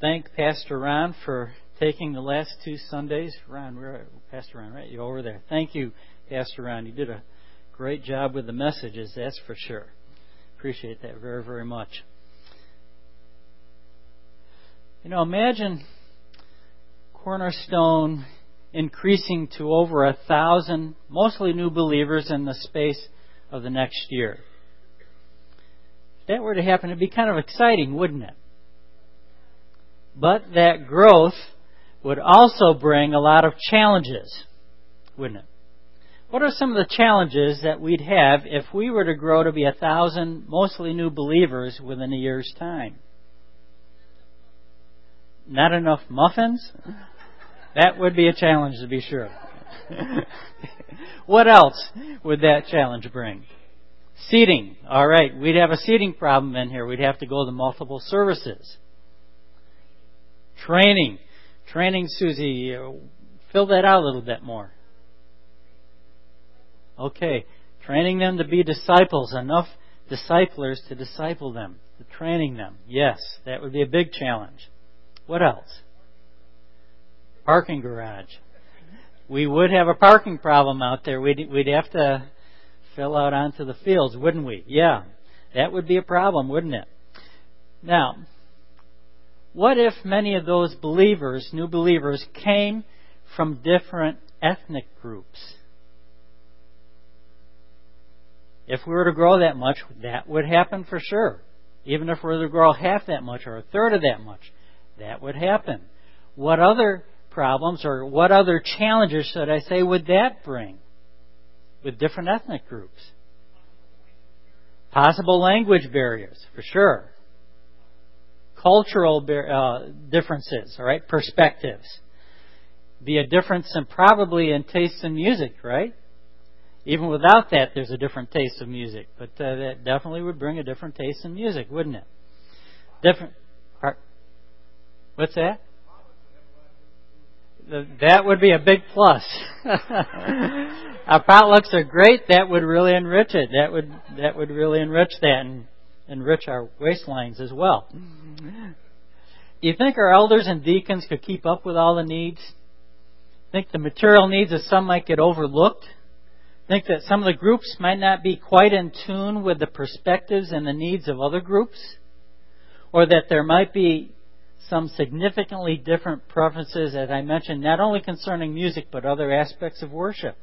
thank Pastor Ron for taking the last 2 Sundays. Ron, Pastor Ron, right? You're over there. Thank you, Pastor Ron. You did a great job with the messages, that's for sure. Appreciate that very, very much. Imagine Cornerstone increasing to over 1,000, mostly new believers in the space of the next year. If that were to happen, it'd be kind of exciting, wouldn't it? But that growth would also bring a lot of challenges, wouldn't it? What are some of the challenges that we'd have if we were to grow to be 1,000 mostly new believers within a year's time? Not enough muffins? That would be a challenge, to be sure. What else would that challenge bring? Seating. All right, we'd have a seating problem in here. We'd have to go to multiple services. Training. Training, Susie. Fill that out a little bit more. Okay. Training them to be disciples. Enough disciplers to disciple them. To training them. Yes, that would be a big challenge. What else? Parking garage. We would have a parking problem out there. We'd have to fill out onto the fields, wouldn't we? Yeah. That would be a problem, wouldn't it? Now, what if many of those believers, new believers, came from different ethnic groups? If we were to grow that much, that would happen for sure. Even if we were to grow half that much or a third of that much, that would happen. What other problems or what other challenges, should I say, would that bring with different ethnic groups? Possible language barriers, for sure. Cultural differences, all right? Perspectives. Be a difference probably in tastes in music, right? Even without that, there's a different taste of music. But that definitely would bring a different taste in music, wouldn't it? Different. What's that? That would be a big plus. Our potlucks are great. That would really enrich it. That would really enrich that and enrich our waistlines as well. Do you think our elders and deacons could keep up with all the needs? Think the material needs of some might get overlooked? Think that some of the groups might not be quite in tune with the perspectives and the needs of other groups? Or that there might be some significantly different preferences, as I mentioned, not only concerning music, but other aspects of worship.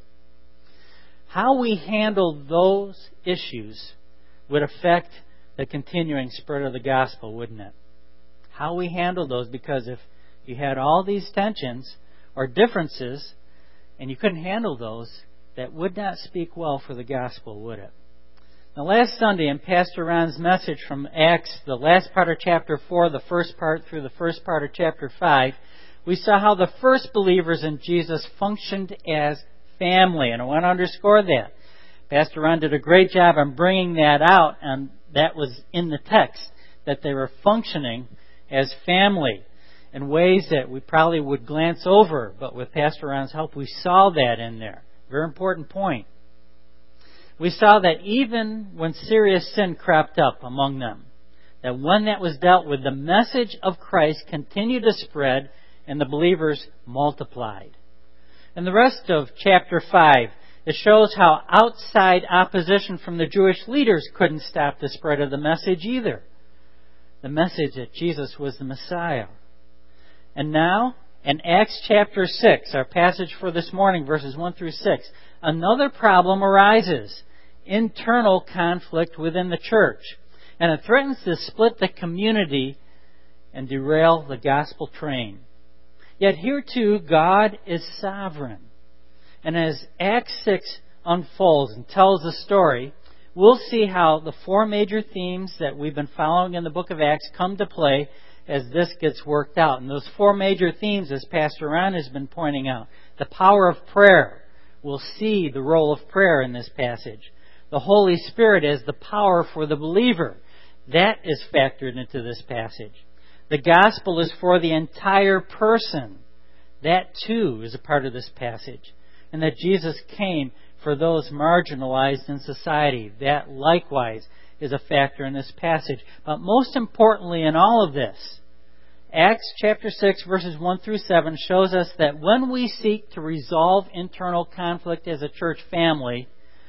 How we handle those issues would affect the continuing spread of the gospel, wouldn't it? How we handle those, because if you had all these tensions or differences and you couldn't handle those, that would not speak well for the gospel, would it? Now, last Sunday in Pastor Ron's message from Acts, the last part of chapter 4, the first part through the first part of chapter 5, we saw how the first believers in Jesus functioned as family. And I want to underscore that. Pastor Ron did a great job on bringing that out, and that was in the text, that they were functioning as family in ways that we probably would glance over. But with Pastor Ron's help, we saw that in there. Very important point. We saw that even when serious sin cropped up among them, that when that was dealt with, the message of Christ continued to spread and the believers multiplied. In the rest of chapter 5, it shows how outside opposition from the Jewish leaders couldn't stop the spread of the message either. The message that Jesus was the Messiah. And now, in Acts chapter 6, our passage for this morning, verses 1 through 6, another problem arises. Internal conflict within the church. And it threatens to split the community and derail the gospel train. Yet here too, God is sovereign. And as Acts 6 unfolds and tells the story, we'll see how the 4 major themes that we've been following in the book of Acts come to play as this gets worked out. And those 4 major themes, as Pastor Ron has been pointing out, the power of prayer. We'll see the role of prayer in this passage. The Holy Spirit as the power for the believer. That is factored into this passage. The gospel is for the entire person. That too is a part of this passage. And that Jesus came for those marginalized in society. That likewise is a factor in this passage. But most importantly in all of this Acts chapter 6, verses 1 through 7 shows us that when we seek to resolve internal conflict as a church family,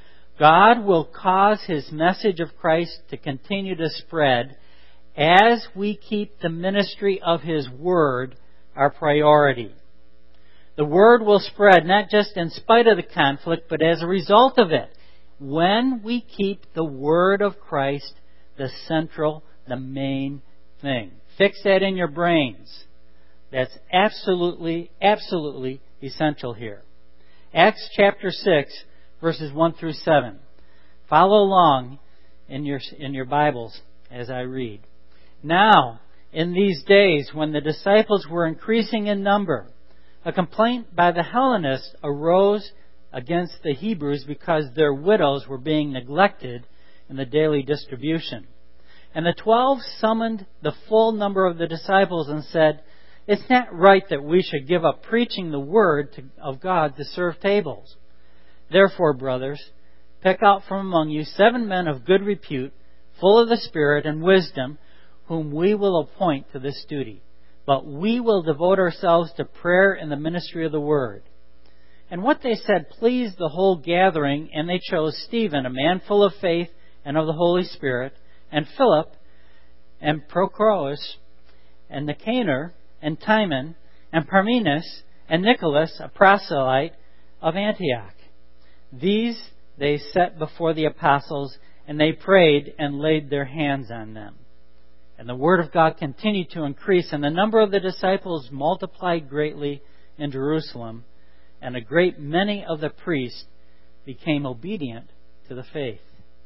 God will cause His message of Christ to continue to spread as we keep the ministry of His Word our priority. The Word will spread not just in spite of the conflict, but as a result of it, when we keep the Word of Christ the central, the main thing. Fix that in your brains. That's absolutely, absolutely essential here. Acts chapter 6, verses 1 through 7. Follow along in your Bibles as I read. Now, in these days, when the disciples were increasing in number, a complaint by the Hellenists arose against the Hebrews because their widows were being neglected in the daily distribution. And the 12 summoned the full number of the disciples and said, "It's not right that we should give up preaching the word of God to serve tables. Therefore, brothers, pick out from among you 7 men of good repute, full of the Spirit and wisdom, whom we will appoint to this duty. But we will devote ourselves to prayer and the ministry of the word." And what they said pleased the whole gathering, and they chose Stephen, a man full of faith and of the Holy Spirit, and Philip, and Prochorus, and Nicanor, and Timon, and Parmenas, and Nicholas, a proselyte of Antioch. These they set before the apostles, and they prayed and laid their hands on them. And the word of God continued to increase, and the number of the disciples multiplied greatly in Jerusalem, and a great many of the priests became obedient to the faith.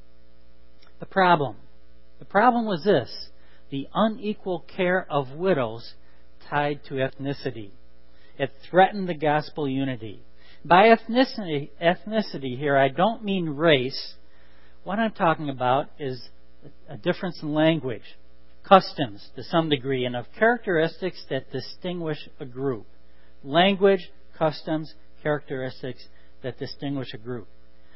The problem was this: the unequal care of widows tied to ethnicity. It threatened the gospel unity. By ethnicity here, I don't mean race. What I'm talking about is a difference in language, customs to some degree, and of characteristics that distinguish a group. Language, customs, characteristics that distinguish a group.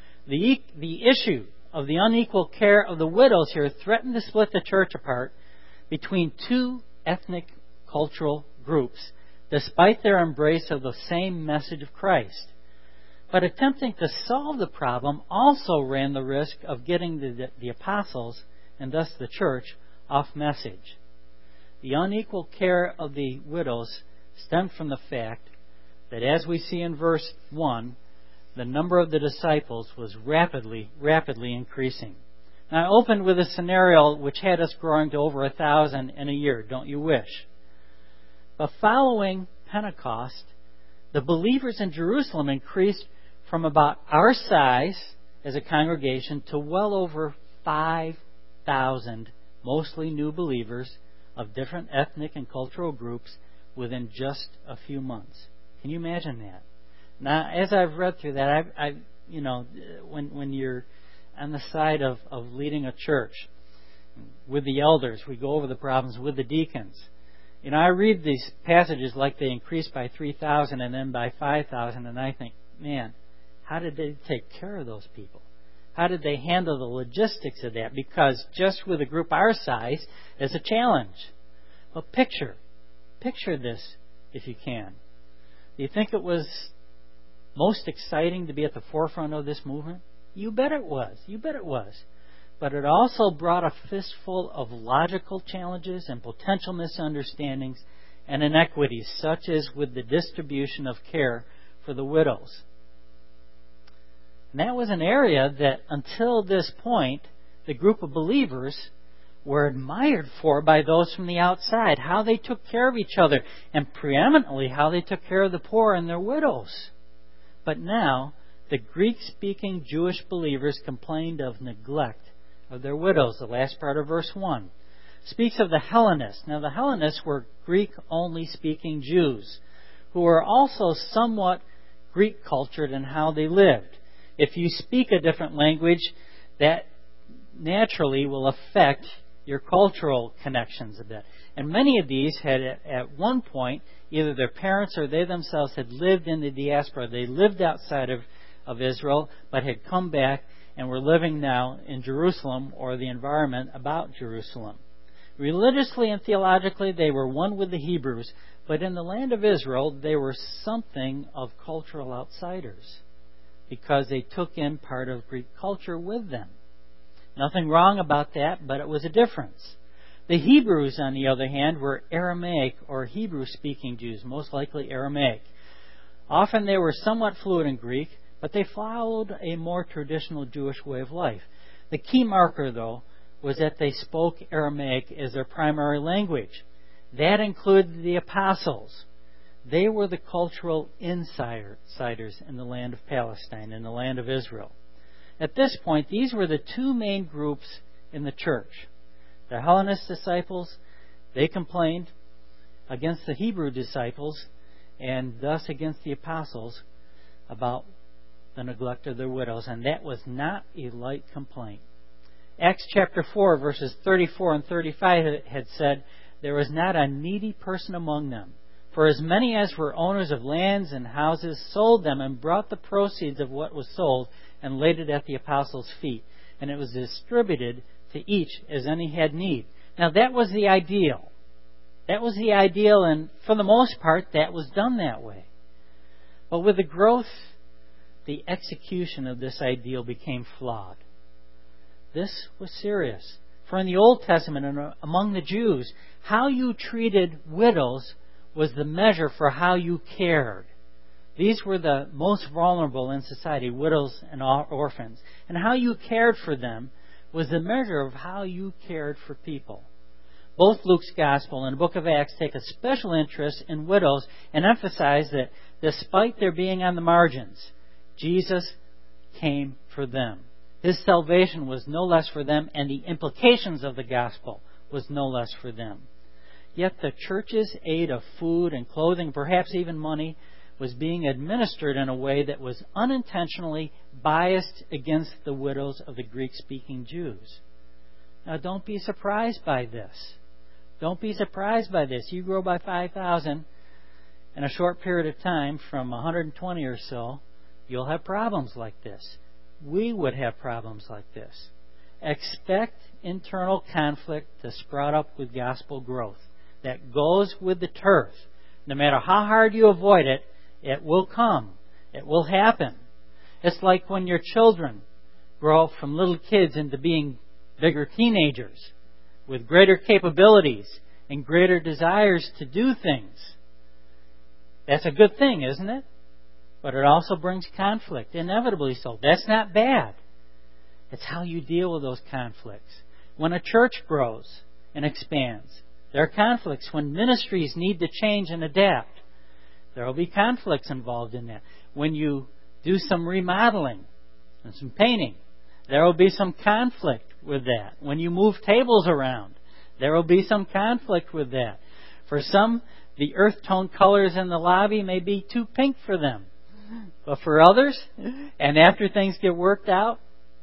The issue of the unequal care of the widows here threatened to split the church apart between two ethnic cultural groups, despite their embrace of the same message of Christ. But attempting to solve the problem also ran the risk of getting the apostles, and thus the church, off message. The unequal care of the widows stemmed from the fact that, as we see in verse 1, the number of the disciples was rapidly increasing. Now, I opened with a scenario which had us growing to over 1,000 in a year, don't you wish? But following Pentecost, the believers in Jerusalem increased from about our size as a congregation to well over 5,000, mostly new believers of different ethnic and cultural groups within just a few months. Can you imagine that? Now, as I've read through that, when you're on the side of leading a church with the elders, we go over the problems with the deacons. I read these passages like they increased by 3,000 and then by 5,000, and I think, man, how did they take care of those people? How did they handle the logistics of that? Because just with a group our size is a challenge. But picture this if you can. Do you think it was most exciting to be at the forefront of this movement? You bet it was. But it also brought a fistful of logical challenges and potential misunderstandings and inequities, such as with the distribution of care for the widows. And that was an area that, until this point, the group of believers were admired for by those from the outside, how they took care of each other, and preeminently how they took care of the poor and their widows. But now, the Greek-speaking Jewish believers complained of neglect of their widows. The last part of verse 1 speaks of the Hellenists. Now, the Hellenists were Greek-only speaking Jews who were also somewhat Greek-cultured in how they lived. If you speak a different language, that naturally will affect your cultural connections a bit. And many of these had, at one point, either their parents or they themselves had lived in the diaspora. They lived outside of Israel, but had come back and were living now in Jerusalem or the environment about Jerusalem. Religiously and theologically, they were one with the Hebrews, but in the land of Israel, they were something of cultural outsiders because they took in part of Greek culture with them. Nothing wrong about that, but it was a difference. The Hebrews, on the other hand, were Aramaic or Hebrew-speaking Jews, most likely Aramaic. Often they were somewhat fluent in Greek, but they followed a more traditional Jewish way of life. The key marker, though, was that they spoke Aramaic as their primary language. That included the apostles. They were the cultural insiders in the land of Palestine, in the land of Israel. At this point, these were the two main groups in the church. The Hellenist disciples, they complained against the Hebrew disciples and thus against the apostles about the neglect of their widows, and that was not a light complaint. Acts chapter 4, verses 34 and 35 had said, "There was not a needy person among them. For as many as were owners of lands and houses sold them and brought the proceeds of what was sold and laid it at the apostles' feet. And it was distributed to each as any had need." Now that was the ideal. That was the ideal, and for the most part, that was done that way. But with the growth, the execution of this ideal became flawed. This was serious. For in the Old Testament and among the Jews, how you treated widows was the measure for how you cared. These were the most vulnerable in society, widows and orphans. And how you cared for them was the measure of how you cared for people. Both Luke's Gospel and the book of Acts take a special interest in widows and emphasize that despite their being on the margins, Jesus came for them. His salvation was no less for them, and the implications of the gospel was no less for them. Yet the church's aid of food and clothing, perhaps even money, was being administered in a way that was unintentionally biased against the widows of the Greek-speaking Jews. Now, don't be surprised by this. Don't be surprised by this. You grow by 5,000 in a short period of time, from 120 or so, you'll have problems like this. We would have problems like this. Expect internal conflict to sprout up with gospel growth. That goes with the turf. No matter how hard you avoid it, it will come. It will happen. It's like when your children grow up from little kids into being bigger teenagers with greater capabilities and greater desires to do things. That's a good thing, isn't it? But it also brings conflict, inevitably so. That's not bad. It's how you deal with those conflicts. When a church grows and expands, there are conflicts. When ministries need to change and adapt, there will be conflicts involved in that. When you do some remodeling and some painting, there will be some conflict with that. When you move tables around, there will be some conflict with that. For some, the earth tone colors in the lobby may be too pink for them. But for others, and after things get worked out,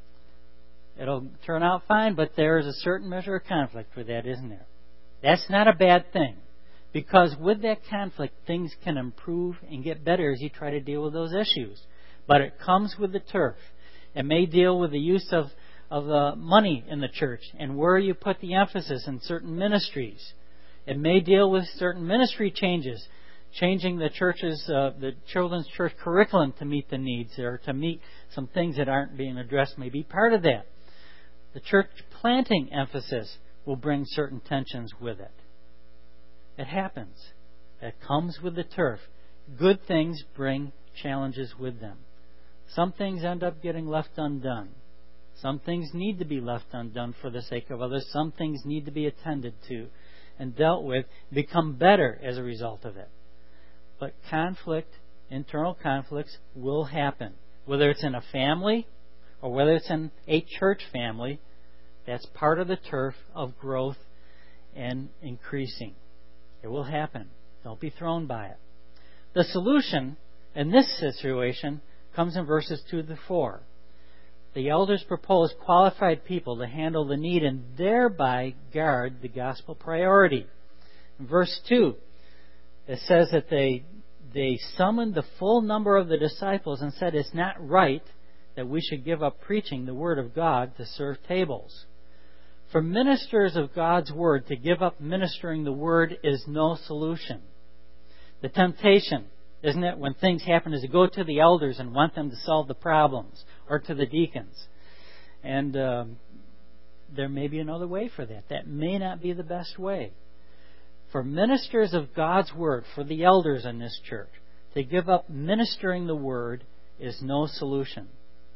it'll turn out fine, but there is a certain measure of conflict with that, isn't there? That's not a bad thing, because with that conflict, things can improve and get better as you try to deal with those issues. But it comes with the turf. It may deal with the use of money in the church and where you put the emphasis in certain ministries. It may deal with certain ministry changes, changing the children's church curriculum to meet the needs or to meet some things that aren't being addressed may be part of that. The church planting emphasis will bring certain tensions with it. It happens. It comes with the turf. Good things bring challenges with them. Some things end up getting left undone. Some things need to be left undone for the sake of others. Some things need to be attended to and dealt with, become better as a result of it. But conflict, internal conflicts, will happen. Whether it's in a family or whether it's in a church family, that's part of the turf of growth and increasing. It will happen. Don't be thrown by it. The solution in this situation comes in verses 2 to 4. The elders propose qualified people to handle the need and thereby guard the gospel priority. In verse 2, it says that they summoned the full number of the disciples and said, "It's not right that we should give up preaching the word of God to serve tables." For ministers of God's Word to give up ministering the Word is no solution. The temptation, isn't it, when things happen, is to go to the elders and want them to solve the problems, or to the deacons. And there may be another way for that. That may not be the best way. For ministers of God's Word, for the elders in this church, to give up ministering the Word is no solution.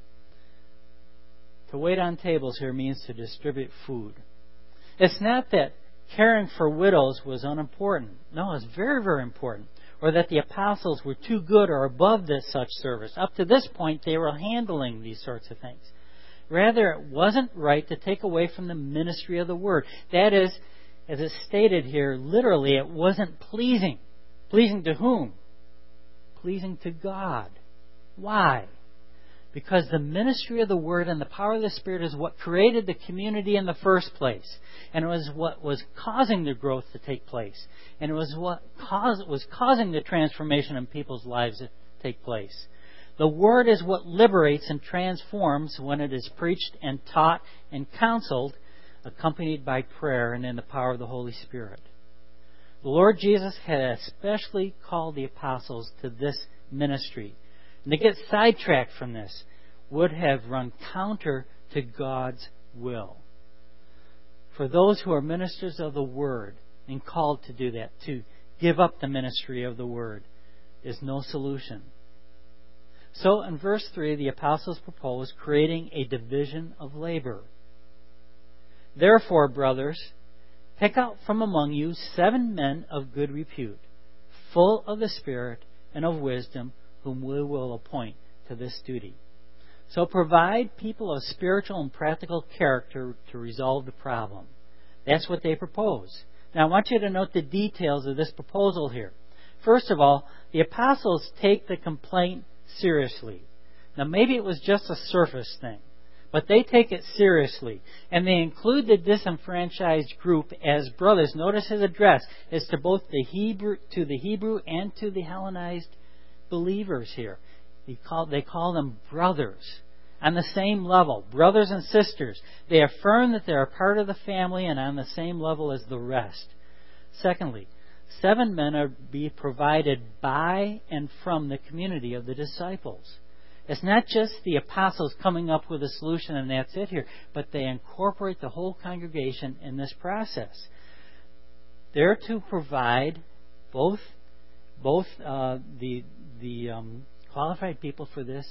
To wait on tables here means to distribute food. It's not that caring for widows was unimportant. No, it's very, very important. Or that the apostles were too good or above this such service. Up to this point, they were handling these sorts of things. Rather, it wasn't right to take away from the ministry of the Word. That is, as it's stated here, literally, it wasn't pleasing. Pleasing to whom? Pleasing to God. Why? Because the ministry of the Word and the power of the Spirit is what created the community in the first place. And it was what was causing the growth to take place. And it was what was causing the transformation in people's lives to take place. The Word is what liberates and transforms when it is preached and taught and counseled, accompanied by prayer and in the power of the Holy Spirit. The Lord Jesus had especially called the apostles to this ministry. And to get sidetracked from this would have run counter to God's will. For those who are ministers of the Word and called to do that, to give up the ministry of the Word, is no solution. So in verse 3, the apostles propose creating a division of labor. Therefore, brothers, pick out from among you 7 men of good repute, full of the Spirit and of wisdom, whom we will appoint to this duty. So provide people of spiritual and practical character to resolve the problem. That's what they propose. Now I want you to note the details of this proposal here. First of all, the apostles take the complaint seriously. Now maybe it was just a surface thing, but they take it seriously. And they include the disenfranchised group as brothers. Notice his address is to both the Hebrew and to the Hellenized believers here. They call them brothers on the same level, brothers and sisters. They affirm that they're a part of the family and on the same level as the rest. Secondly, 7 men are to be provided by and from the community of the disciples. It's not just the apostles coming up with a solution and that's it here, but they incorporate the whole congregation in this process. They're to provide both the qualified people for this,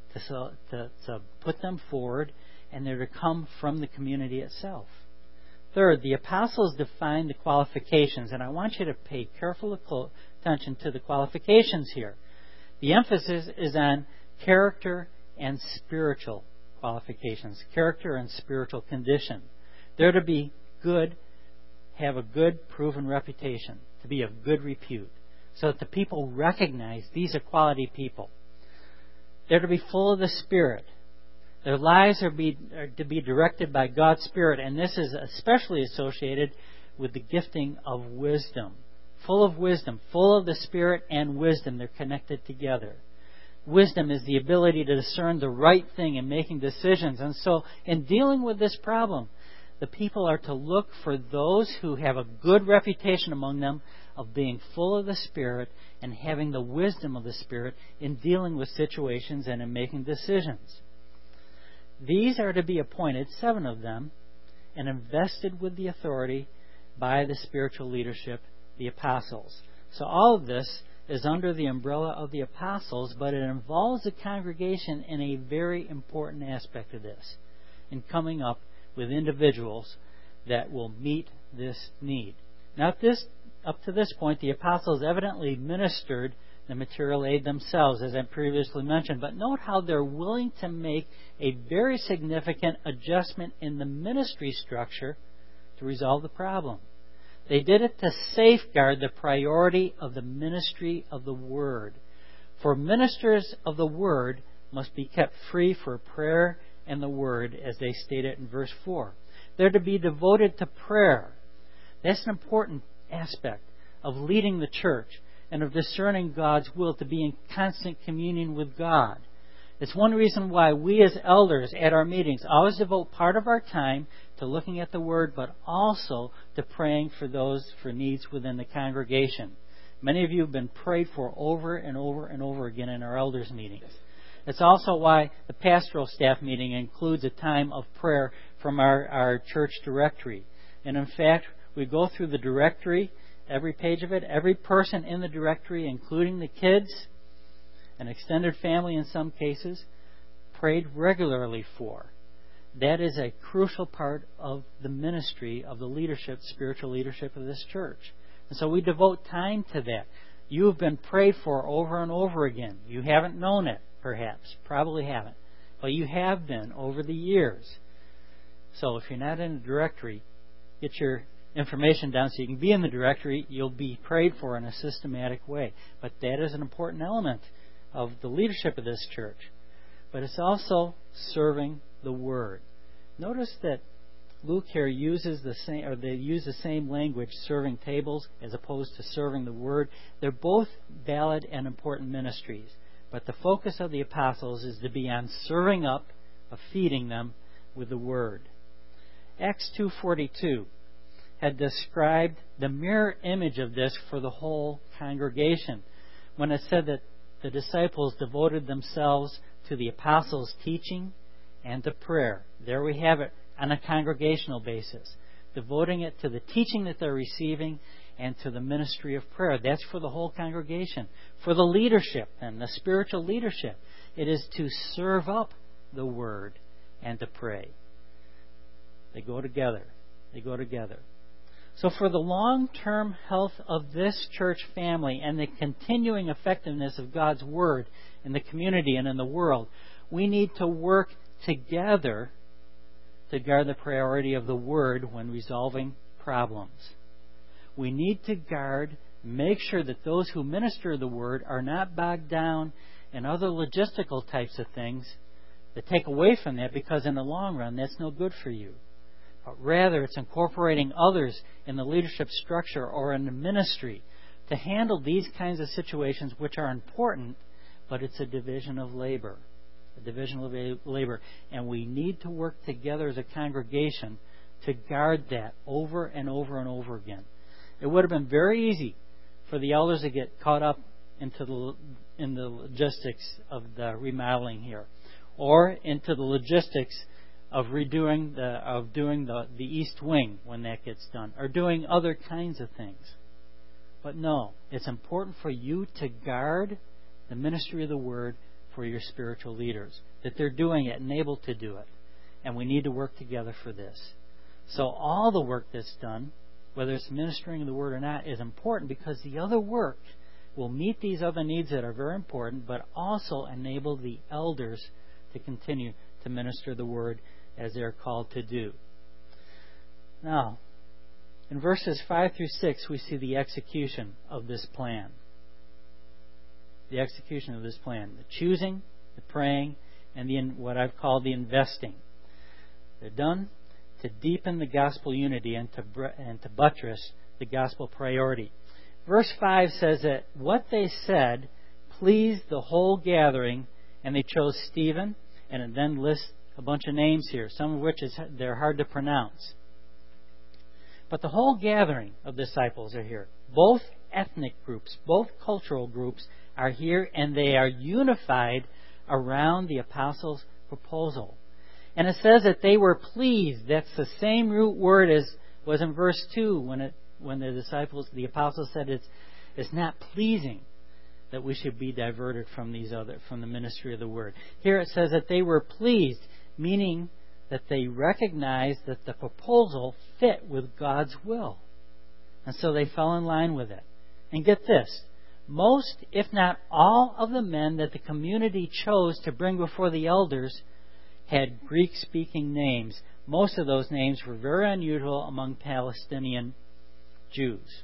to put them forward, and they're to come from the community itself. Third, the apostles define the qualifications, and I want you to pay careful attention to the qualifications here. The emphasis is on character and spiritual qualifications, character and spiritual condition. They're to be good, have a good proven reputation, to be of good repute, so that the people recognize these are quality people. They're to be full of the Spirit. Their lives are to be directed by God's Spirit, and this is especially associated with the gifting of wisdom. Full of wisdom, full of the Spirit and wisdom. They're connected together. Wisdom is the ability to discern the right thing in making decisions. And so, in dealing with this problem, the people are to look for those who have a good reputation among them of being full of the Spirit and having the wisdom of the Spirit in dealing with situations and in making decisions. These are to be appointed, 7 of them, and invested with the authority by the spiritual leadership, the apostles. So all of this is under the umbrella of the apostles, but it involves the congregation in a very important aspect of this, in coming up with individuals that will meet this need. Now, up to this point, the apostles evidently ministered the material aid themselves, as I previously mentioned. But note how they're willing to make a very significant adjustment in the ministry structure to resolve the problem. They did it to safeguard the priority of the ministry of the Word. For ministers of the Word must be kept free for prayer and the Word, as they stated in verse 4. They're to be devoted to prayer. That's an important aspect of leading the church and of discerning God's will, to be in constant communion with God. It's one reason why we as elders at our meetings always devote part of our time to looking at the Word, but also to praying for those for needs within the congregation. Many of you have been prayed for over and over and over again in our elders' meetings. It's also why the pastoral staff meeting includes a time of prayer from our church directory. And in fact, we go through the directory, every page of it, every person in the directory, including the kids, an extended family in some cases, prayed regularly for. That is a crucial part of the ministry of the leadership, spiritual leadership of this church. And so we devote time to that. You have been prayed for over and over again. You haven't known it, perhaps. Probably haven't. But you have been over the years. So if you're not in the directory, get your information down so you can be in the directory. You'll be prayed for in a systematic way. But that is an important element of the leadership of this church. But it's also serving the Word. Notice that Luke here uses the same language, serving tables, as opposed to serving the Word. They're both valid and important ministries. But the focus of the apostles is to be on serving up, of feeding them with the Word. Acts 2:42 had described the mirror image of this for the whole congregation when it said that the disciples devoted themselves to the apostles' teaching and to prayer. There we have it on a congregational basis, devoting it to the teaching that they're receiving and to the ministry of prayer. That's for the whole congregation. For the leadership and the spiritual leadership, it is to serve up the Word and to pray. They go together. They go together. So for the long-term health of this church family and the continuing effectiveness of God's Word in the community and in the world, we need to work together to guard the priority of the Word when resolving problems. We need to make sure that those who minister the Word are not bogged down in other logistical types of things that take away from that, because in the long run, that's no good for you. But rather, it's incorporating others in the leadership structure or in the ministry to handle these kinds of situations, which are important, but it's a division of labor. A division of labor. And we need to work together as a congregation to guard that over and over and over again. It would have been very easy for the elders to get caught up in the logistics of the remodeling here, or into the logistics of doing the East Wing when that gets done, or doing other kinds of things. But no, it's important for you to guard the ministry of the Word for your spiritual leaders, that they're doing it and able to do it. And we need to work together for this. So all the work that's done, whether it's ministering the Word or not, is important, because the other work will meet these other needs that are very important, but also enable the elders to continue to minister the Word as they're called to do. Now, in verses 5 through 6, we see the execution of this plan. The execution of this plan. The choosing, the praying, and what I've called the investing. They're done to deepen the gospel unity and to buttress the gospel priority. Verse 5 says that what they said pleased the whole gathering, and they chose Stephen, and it then lists a bunch of names here, some of which they're hard to pronounce. But the whole gathering of disciples are here. Both ethnic groups, both cultural groups are here, and they are unified around the apostles' proposal. And it says that they were pleased. That's the same root word as was in verse 2 when the apostles said it's not pleasing that we should be diverted from the ministry of the Word. Here it says that they were pleased, meaning that they recognized that the proposal fit with God's will. And so they fell in line with it. And get this, most, if not all, of the men that the community chose to bring before the elders had Greek-speaking names. Most of those names were very unusual among Palestinian Jews.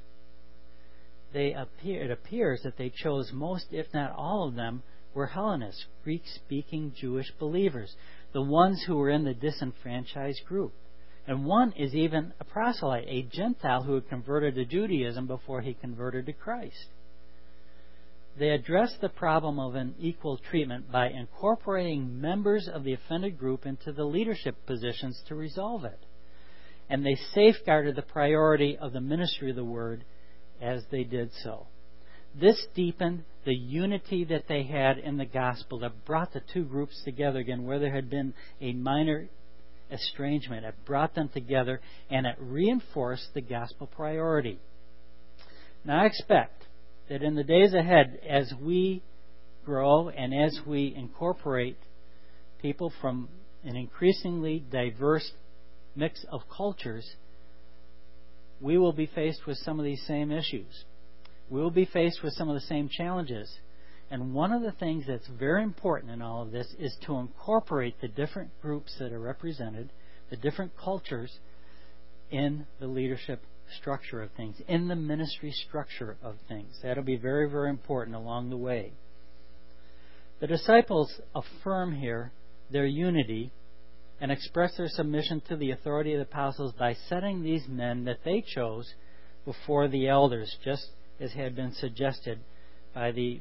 It appears that they chose most, if not all of them, were Hellenists, Greek-speaking Jewish believers, the ones who were in the disenfranchised group. And one is even a proselyte, a Gentile who had converted to Judaism before he converted to Christ. they address the problem of unequal treatment by incorporating members of the offended group into the leadership positions to resolve it. And they safeguarded the priority of the ministry of the Word as they did so. This deepened the unity that they had in the gospel that brought the two groups together again, where there had been a minor estrangement. It brought them together, and it reinforced the gospel priority. Now, I expect that in the days ahead, as we grow and as we incorporate people from an increasingly diverse mix of cultures, we will be faced with some of these same issues. We will be faced with some of the same challenges. And one of the things that's very important in all of this is to incorporate the different groups that are represented, the different cultures, in the leadership structure of things, in the ministry structure of things. That'll be very, very important along the way. The disciples affirm here their unity and express their submission to the authority of the apostles by setting these men that they chose before the elders, just as had been suggested by the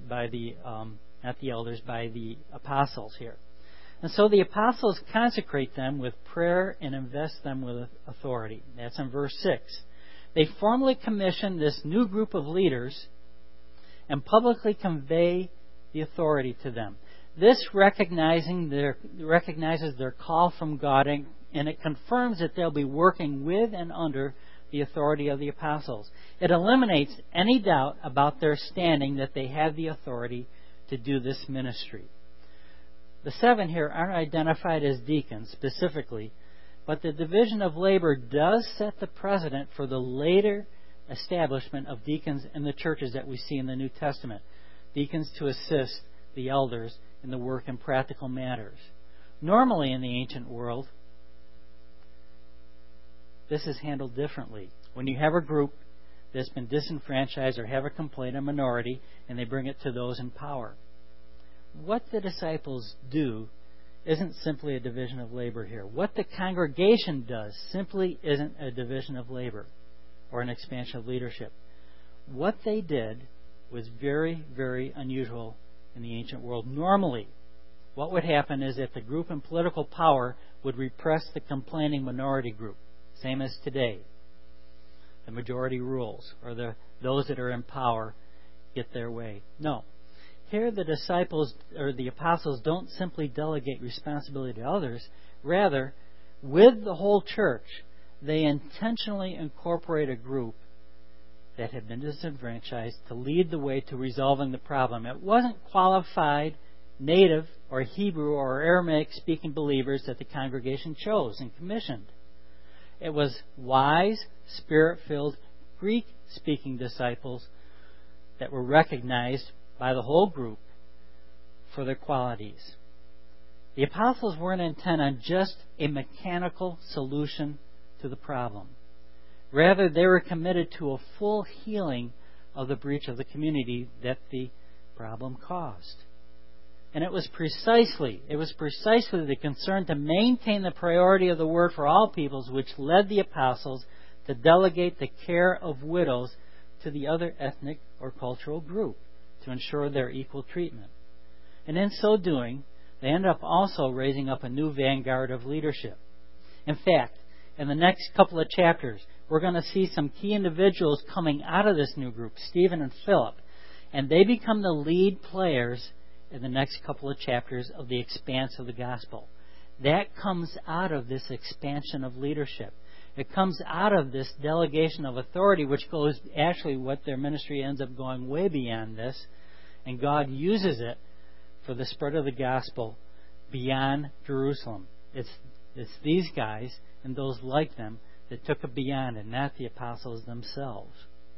apostles here. And so the apostles consecrate them with prayer and invest them with authority. That's in verse 6. They formally commission this new group of leaders and publicly convey the authority to them. This recognizes their call from God, and it confirms that they'll be working with and under the authority of the apostles. It eliminates any doubt about their standing, that they have the authority to do this ministry. The 7 here aren't identified as deacons specifically, but the division of labor does set the precedent for the later establishment of deacons in the churches that we see in the New Testament. Deacons to assist the elders in the work in practical matters. Normally in the ancient world, this is handled differently. When you have a group that's been disenfranchised or have a complaint, a minority, and they bring it to those in power. What the disciples do isn't simply a division of labor here. What the congregation does simply isn't a division of labor or an expansion of leadership. What they did was very, very unusual in the ancient world. Normally, what would happen is that the group in political power would repress the complaining minority group, same as today. The majority rules, or those that are in power get their way. No. Here the disciples or the apostles don't simply delegate responsibility to others. Rather, with the whole church, they intentionally incorporate a group that had been disenfranchised to lead the way to resolving the problem. It wasn't qualified native or Hebrew or Aramaic speaking believers that the congregation chose and commissioned. It was wise, Spirit-filled, Greek-speaking disciples that were recognized by the whole group for their qualities. The apostles weren't intent on just a mechanical solution to the problem. Rather, they were committed to a full healing of the breach of the community that the problem caused. And it was precisely the concern to maintain the priority of the word for all peoples which led the apostles to delegate the care of widows to the other ethnic or cultural group to ensure their equal treatment. And in so doing, they end up also raising up a new vanguard of leadership. In fact, in the next couple of chapters, we're going to see some key individuals coming out of this new group, Stephen and Philip, and they become the lead players in the next couple of chapters of the expanse of the gospel. That comes out of this expansion of leadership. It comes out of this delegation of authority, which goes, actually what their ministry ends up going way beyond this, and God uses it for the spread of the gospel beyond Jerusalem. It's these guys and those like them that took it beyond, and not the apostles themselves.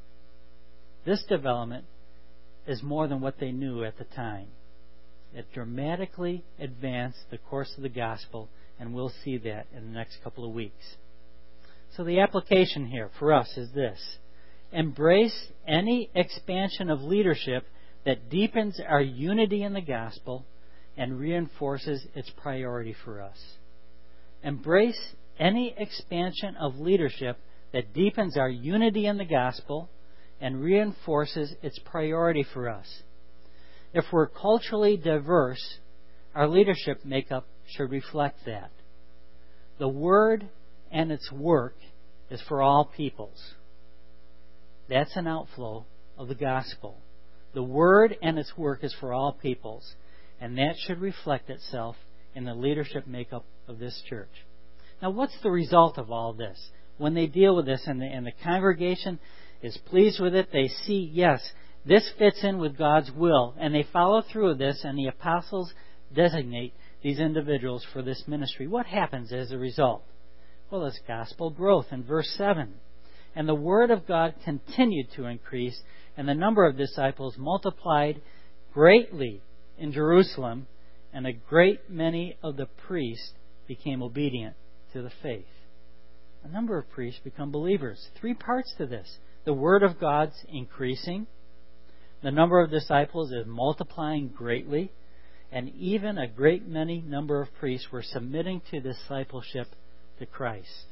This development is more than what they knew at the time. It dramatically advanced the course of the gospel, and we'll see that in the next couple of weeks. So the application here for us is this: embrace any expansion of leadership that deepens our unity in the gospel and reinforces its priority for us. Embrace any expansion of leadership that deepens our unity in the gospel and reinforces its priority for us. If we're culturally diverse, our leadership makeup should reflect that. The Word and its work is for all peoples. That's an outflow of the gospel. The Word and its work is for all peoples, and that should reflect itself in the leadership makeup of this church. Now, what's the result of all this? When they deal with this and the congregation is pleased with it, they see, yes, this fits in with God's will, and they follow through with this, and the apostles designate these individuals for this ministry. What happens as a result? Well, it's gospel growth in verse 7. And the word of God continued to increase, and the number of disciples multiplied greatly in Jerusalem, and a great many of the priests became obedient to the faith. A number of priests become believers. 3 parts to this. The word of God's increasing, the number of disciples is multiplying greatly, and even a great many number of priests were submitting to discipleship to Christ.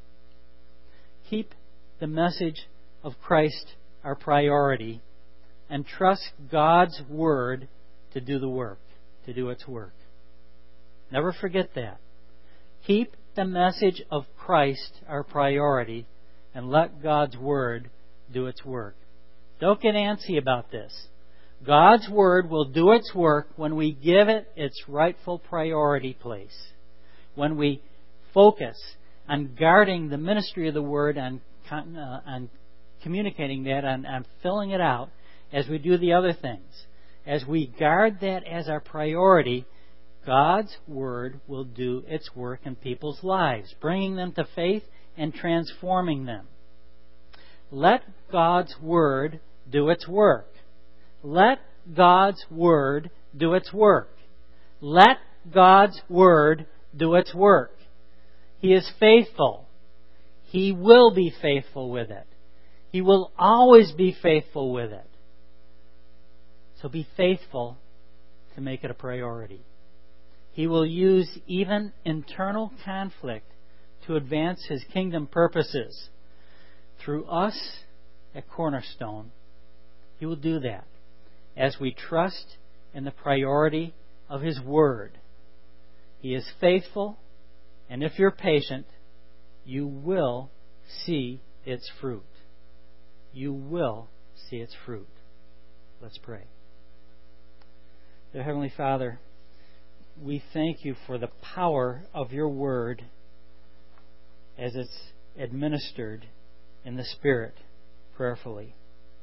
Keep the message of Christ our priority, and trust God's Word to do the work, to do its work. Never forget that. Keep the message of Christ our priority, and let God's Word do its work. Don't get antsy about this. God's Word will do its work when we give it its rightful priority place. When we focus on guarding the ministry of the Word, on communicating that, on filling it out as we do the other things. As we guard that as our priority, God's Word will do its work in people's lives, bringing them to faith and transforming them. Let God's Word do its work. Let God's Word do its work. Let God's Word do its work. He is faithful. He will be faithful with it. He will always be faithful with it. So be faithful to make it a priority. He will use even internal conflict to advance His kingdom purposes. Through us at Cornerstone, He will do that as we trust in the priority of His Word. He is faithful, and if you're patient, you will see its fruit. You will see its fruit. Let's pray. Dear Heavenly Father, we thank You for the power of Your Word as it's administered in the Spirit prayerfully.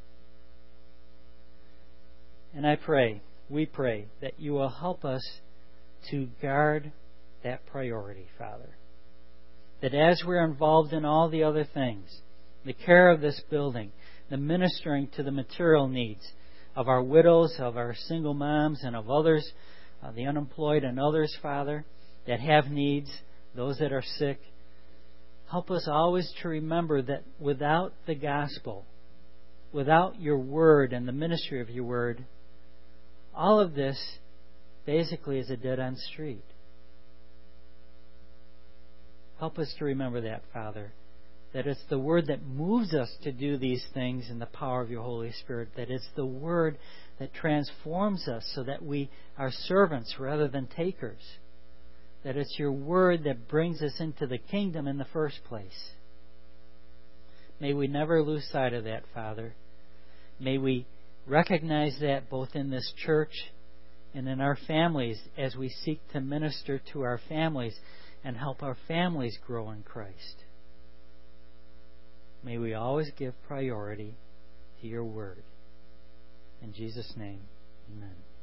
And we pray that You will help us to guard that priority, Father. That as we're involved in all the other things, the care of this building, the ministering to the material needs of our widows, of our single moms, and of others, the unemployed and others, Father, that have needs, those that are sick, help us always to remember that without the gospel, without Your Word and the ministry of Your Word, all of this basically is a dead-end street. Help us to remember that, Father, that it's the Word that moves us to do these things in the power of Your Holy Spirit, that it's the Word that transforms us so that we are servants rather than takers, that it's Your Word that brings us into the kingdom in the first place. May we never lose sight of that, Father. May we recognize that both in this church and in our families as we seek to minister to our families and help our families grow in Christ. May we always give priority to Your Word. In Jesus' name, amen.